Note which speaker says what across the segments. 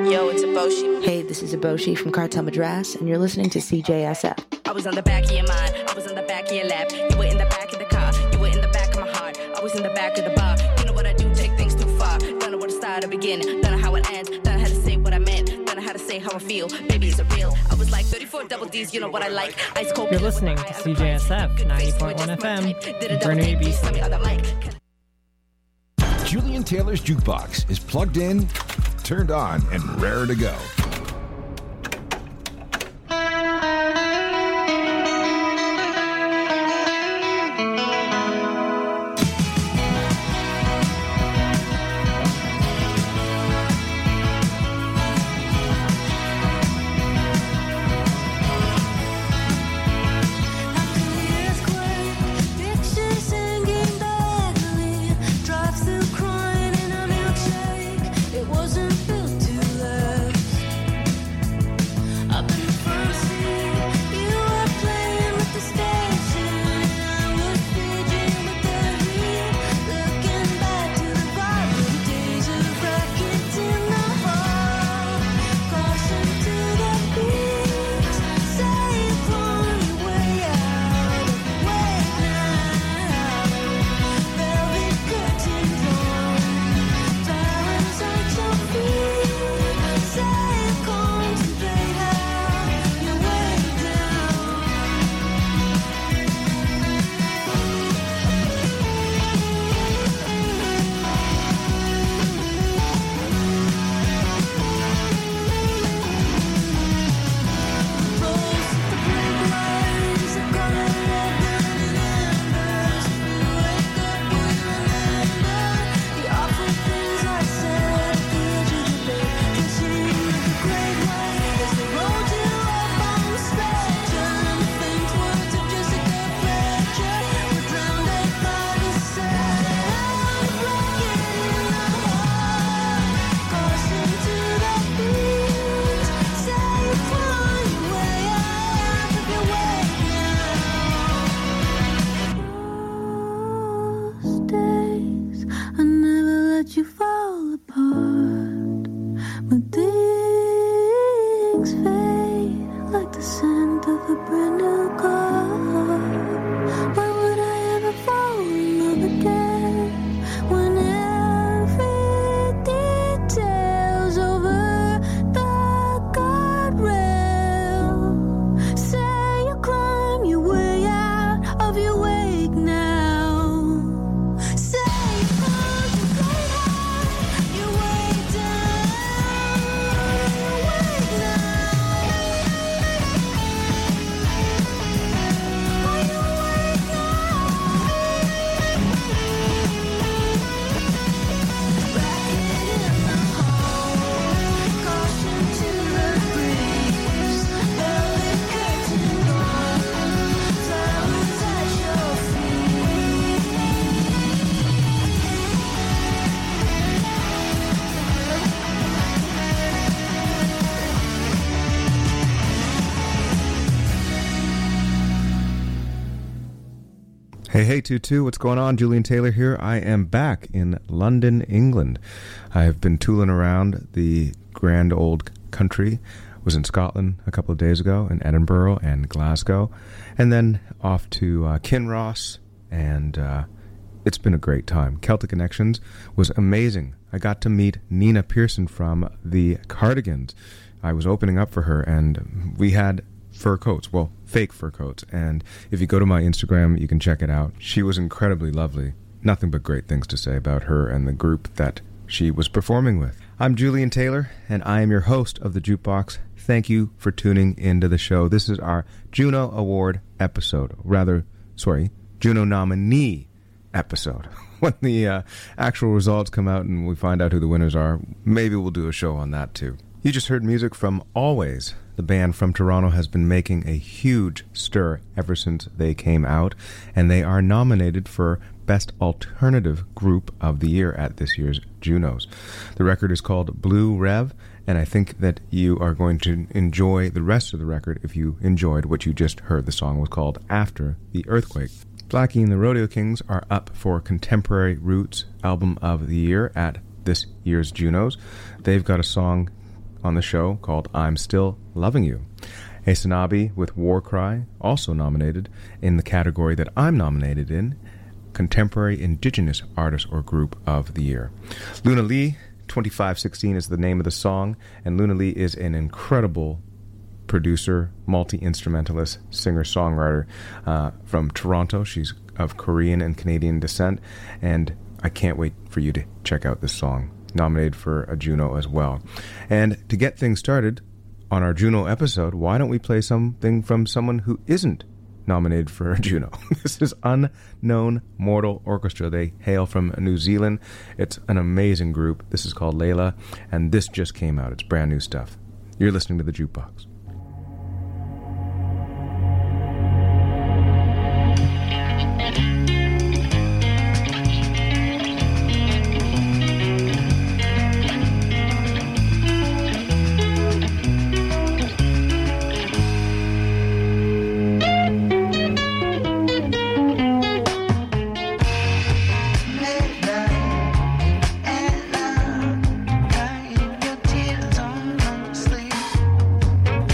Speaker 1: Yo, it's Eboshi.
Speaker 2: Hey, this is Eboshi from Cartel Madras, and you're listening to CJSF.
Speaker 1: I was on the back of your mind, I was on the back of your lap. You were in the back of the car, you were in the back of my heart. I was in the back of the bar. You know what I do, take things too far. Don't know where to start or begin, don't know how it ends. Don't know how to say what I meant, don't know how to say how I feel. Baby, is it real? I was like 34 double D's, you know what I like. Ice cold.
Speaker 3: You're listening to CJSF 90.1 FM. Burnaby, BC.
Speaker 4: Julian Taylor's Jukebox is plugged in, turned on, and raring to go.
Speaker 5: Hey, Tutu, what's going on? Julian Taylor here. I am back in London, England. I have been tooling around the grand old country. Was in Scotland a couple of days ago, in Edinburgh and Glasgow, and then off to Kinross, and it's been a great time. Celtic Connections was amazing. I got to meet Nina Pearson from the Cardigans. I was opening up for her, and we had fur coats, well, fake fur coats, and if you go to my Instagram, you can check it out. She was incredibly lovely. Nothing but great things to say about her and the group that she was performing with. I'm Julian Taylor, and I am your host of the Jukebox. Thank you for tuning into the show. This is our Juno Award episode, Juno nominee episode. When the actual results come out and we find out who the winners are, maybe we'll do a show on that too. You just heard music from Always. The band from Toronto has been making a huge stir ever since they came out, and they are nominated for Best Alternative Group of the Year at this year's Junos. The record is called Blue Rev, and I think that you are going to enjoy the rest of the record if you enjoyed what you just heard. The song was called After the Earthquake. Blackie and the Rodeo Kings are up for Contemporary Roots Album of the Year at this year's Junos. They've got a song on the show called I'm Still Loving You. Asanabi with War Cry, also nominated in the category that I'm nominated in, Contemporary Indigenous Artist or Group of the Year. Luna Lee, 2516 is the name of the song, and Luna Lee is an incredible producer, multi-instrumentalist, singer-songwriter from Toronto. She's of Korean and Canadian descent, and I can't wait for you to check out this song. Nominated for a Juno as well. And to get things started on our Juno episode, why don't we play something from someone who isn't nominated for a Juno? This is Unknown Mortal Orchestra. They hail from New Zealand. It's an amazing group. This is called Layla, and this just came out. It's brand new stuff. You're listening to The Jukebox.
Speaker 6: Tears on my sleeve.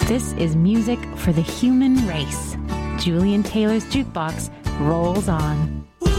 Speaker 6: This is music for the human race. Julian Taylor's Jukebox rolls on.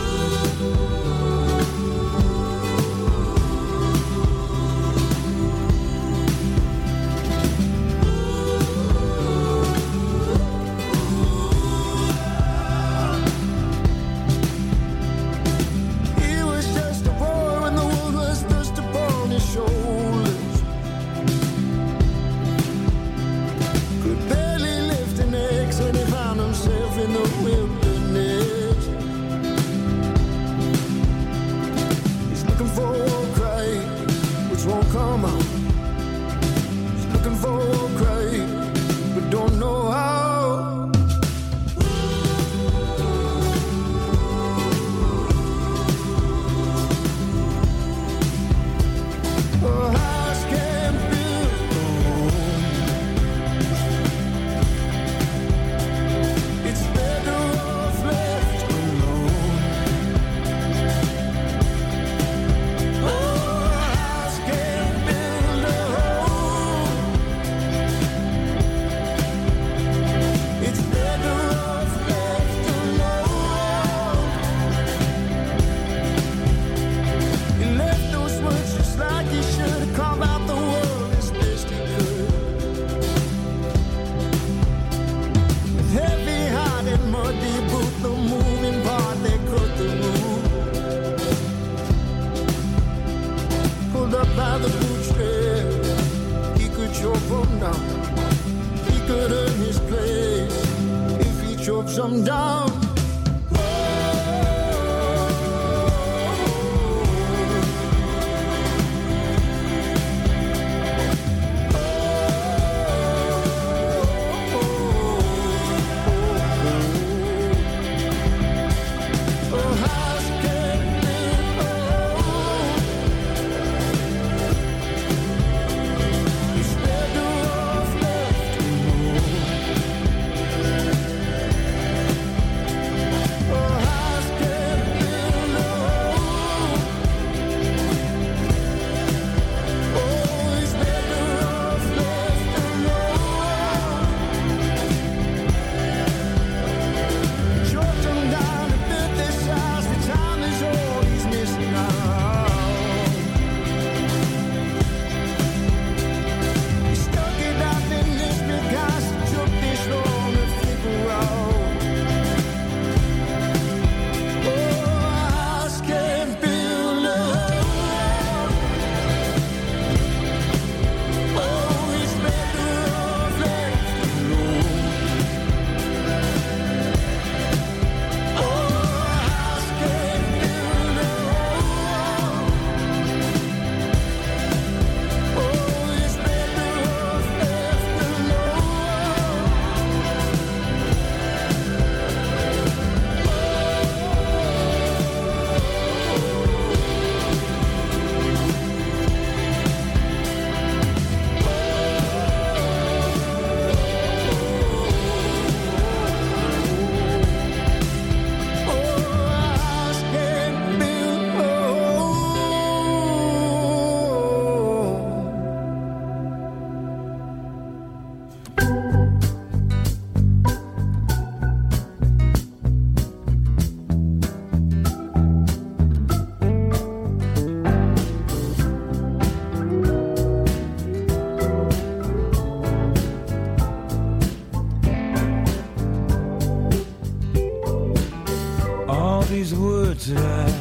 Speaker 7: these words that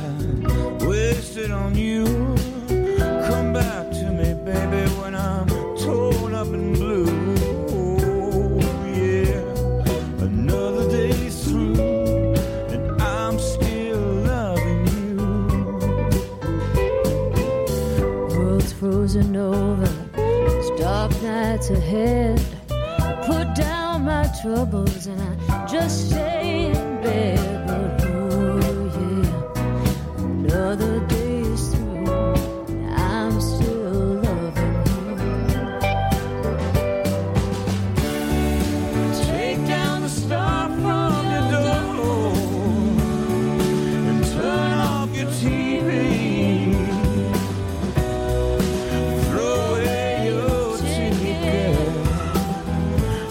Speaker 7: I wasted on you come back to me, baby, when I'm torn up and blue. Oh, yeah, another day's through and I'm still loving you.
Speaker 8: World's frozen over, there's dark nights ahead. Put down my troubles and I just stay in bed. But oh yeah, another day's through, I'm still loving you.
Speaker 7: Take down the star from your door and turn off your TV. Throw away your ticket,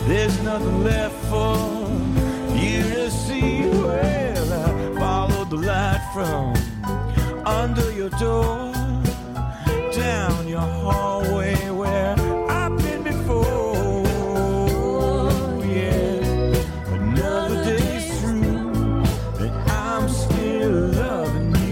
Speaker 7: nothing left for you to see. Well, I followed the light from under your door, down your hallway where I've been before. Yeah, another day's through, and I'm still loving you.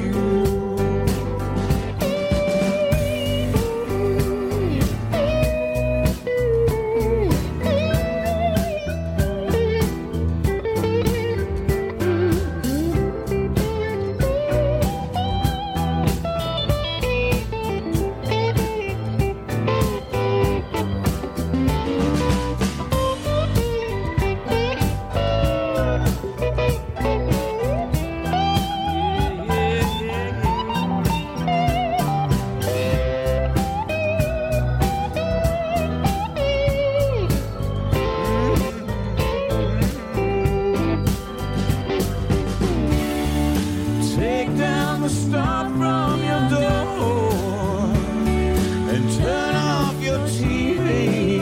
Speaker 7: Take down the star from your door and turn off your TV.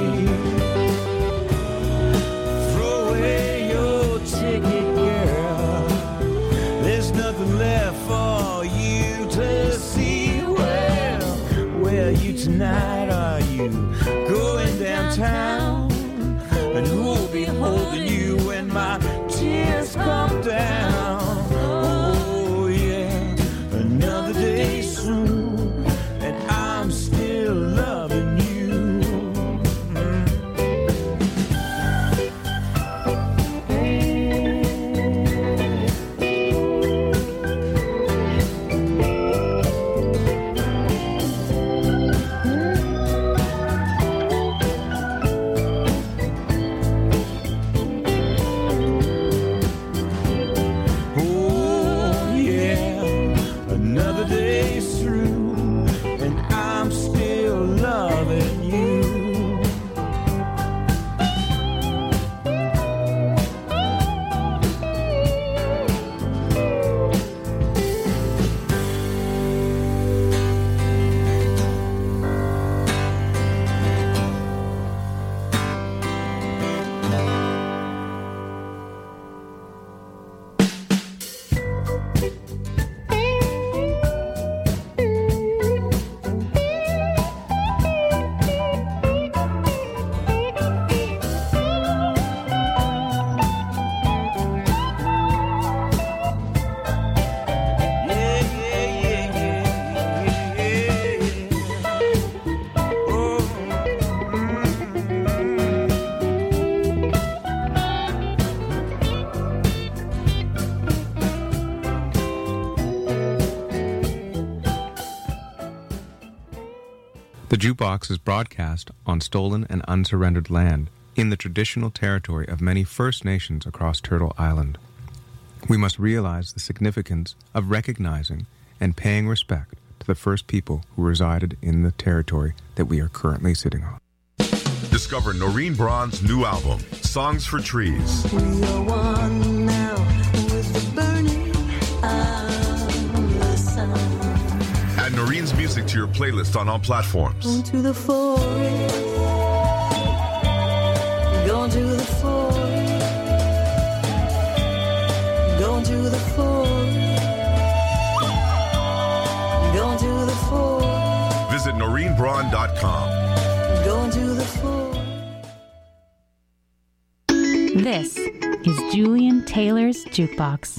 Speaker 7: Throw away your ticket, girl. There's nothing left for you to see. Well, where are you tonight? Are you going downtown? And who'll be holding you when my tears come down? Oh yeah, another day's through, and I'm still loving you. Oh yeah, another day's through, and I'm still loving you. Yeah, yeah, yeah, yeah, yeah, yeah. Oh,
Speaker 5: The Jukebox is broadcast on stolen and unsurrendered land in the traditional territory of many First Nations across Turtle Island. We must realize the significance of recognizing and paying respect to the first people who resided in the territory that we are currently sitting on.
Speaker 9: Discover Noreen Braun's new album, Songs for Trees.
Speaker 10: We are one now with the burning of the sun.
Speaker 9: Add Noreen's music to your playlist on all platforms.
Speaker 10: Going to the forest. Going to the forest. Going to the forest. Going to the forest.
Speaker 9: Visit NoreenBraun.com.
Speaker 10: Going to the forest.
Speaker 6: This is Julian Taylor's Jukebox.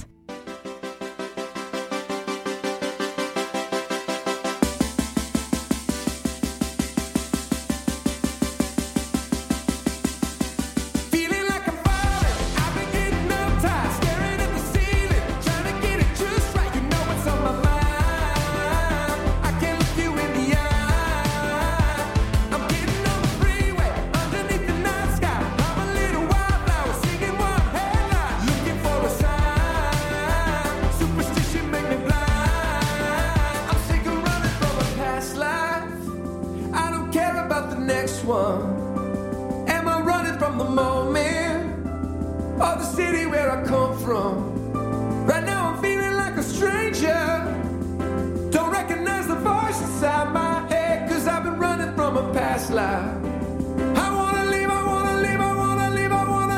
Speaker 7: Feeling like I'm falling, I've been getting uptight, staring at the ceiling, trying to get it just right. You know what's on my mind. I can't look you in the eye. I'm getting on the freeway, underneath the night sky. I'm a little wildflower, singing one headline, looking for a sign. Superstition make me blind. I'm sick of running from a past life. I don't care about the next one. Am I running from the moment or the city where I come from? Right now I'm feeling like a stranger. Don't recognize the voice inside my head, 'cause I've been running from a past life. I wanna live, I wanna live, I wanna live, I wanna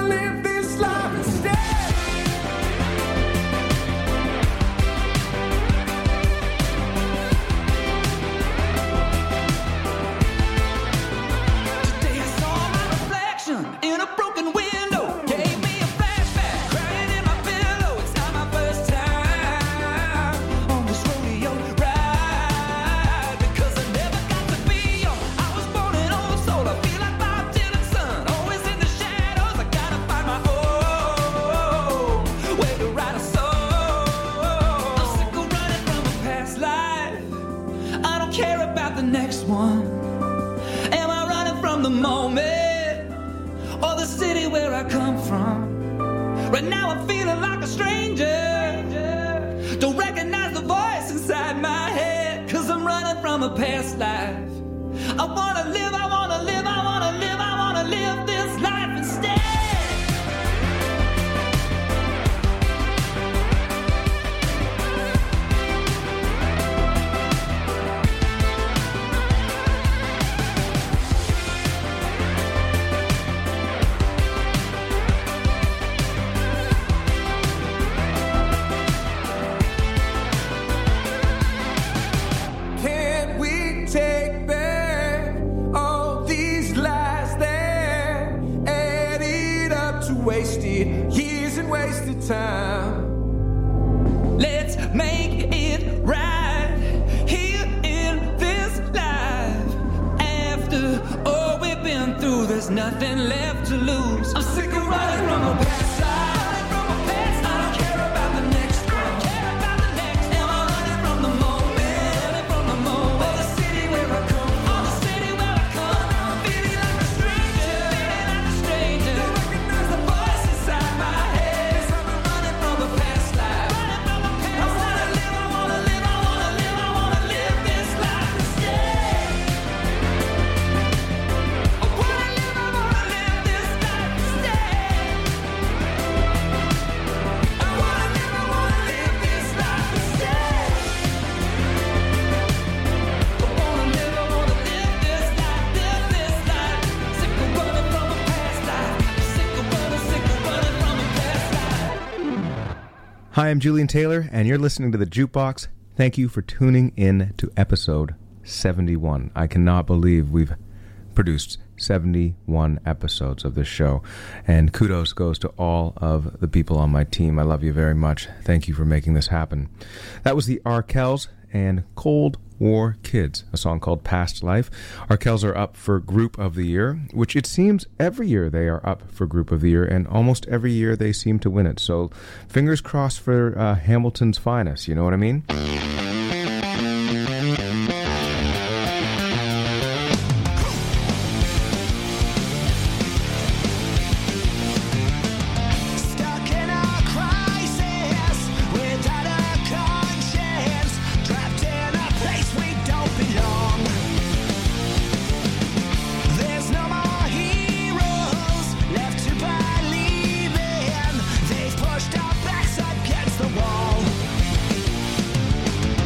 Speaker 11: the moment or the city where I come from. Right now I'm feeling like a stranger. Don't recognize the voice inside my head, 'cause I'm running from a past life. I wanna live, I wanna live, I wanna live, I wanna live this life instead.
Speaker 7: Take back all these lies that added up to wasted years and wasted time.
Speaker 11: Let's make it right here in this life. After all we've been through, there's nothing left to lose. I'm sick of running from a past life. I don't care about the next one. I care about the next. Am I running from the moment?
Speaker 5: Hi, I'm Julian Taylor, and you're listening to The Jukebox. Thank you for tuning in to episode 71. I cannot believe we've produced 71 episodes of this show, and kudos goes to all of the people on my team. I love you very much. Thank you for making this happen. That was the Arkells and Cold War Kids, a song called Past Life. Arkells are up for Group of the Year, which it seems every year they are up for Group of the Year, and almost every year they seem to win it. So fingers crossed for Hamilton's finest, you know what I mean?
Speaker 7: They've pushed our backs against the wall.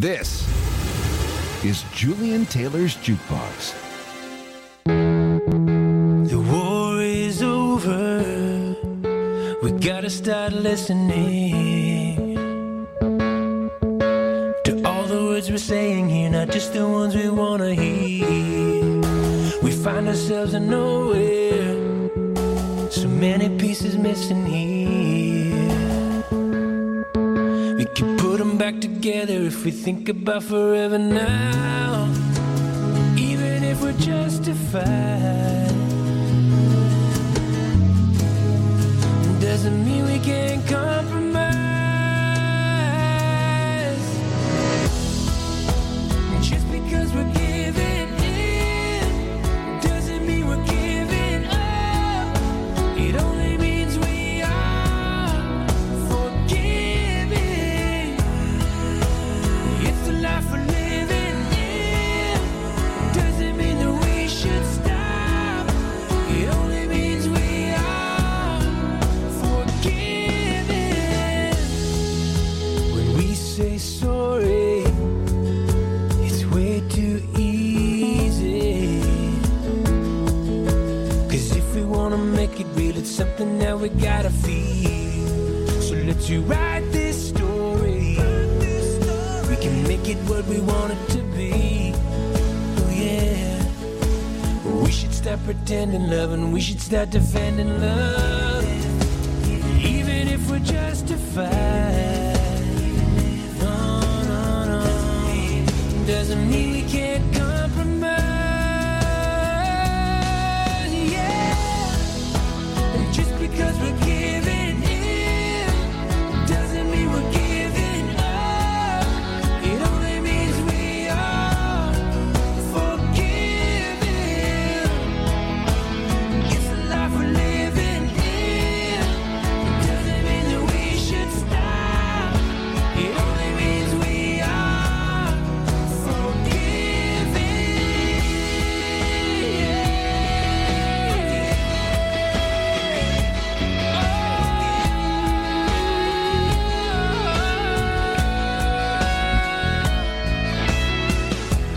Speaker 4: This is Julian Taylor's Jukebox.
Speaker 7: The war is over. We gotta start listening to all the words we're saying here, not just the ones we wanna hear. We find ourselves in nowhere, so many pieces missing here. We can put them back together if we think about forever now, even if we're justified. Doesn't mean we can't compromise. Just because we're giving in doesn't mean we're giving up. It only means we are forgiving. It's the life we're living in. Doesn't mean that we should stop. It only means we are forgiving. When we say sorry, it's way too easy. 'Cause if we wanna make it real, it's something that we gotta feel. So let's rewrite this story. We can make it what we want it to be. Oh yeah. We should stop pretending love, and we should start defending love, even if we're justified. No, no, no. Doesn't mean we can't come.